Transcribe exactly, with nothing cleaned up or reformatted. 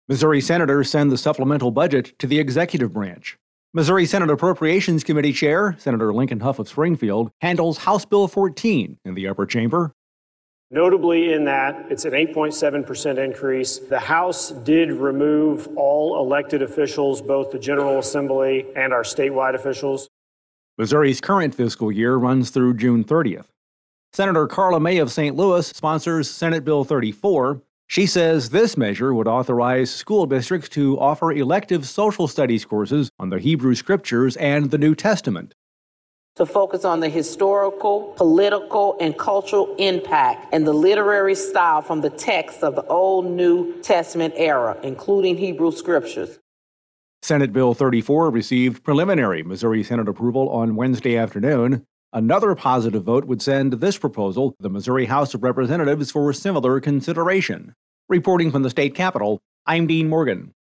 Missouri senators send the supplemental budget to the executive branch. Missouri Senate Appropriations Committee Chair, Senator Lincoln Huff of Springfield, handles House Bill fourteen in the upper chamber. Notably in that, it's an eight point seven percent increase. The House did remove all elected officials, both the General Assembly and our statewide officials. Missouri's current fiscal year runs through June thirtieth. Senator Carla May of Saint Louis sponsors Senate Bill thirty-four. She says this measure would authorize school districts to offer elective social studies courses on the Hebrew Scriptures and the New Testament. To focus on the historical, political, and cultural impact and the literary style from the texts of the Old New Testament era, including Hebrew Scriptures. Senate Bill thirty-four received preliminary Missouri Senate approval on Wednesday afternoon. Another positive vote would send this proposal to the Missouri House of Representatives for similar consideration. Reporting from the state capitol, I'm Dean Morgan.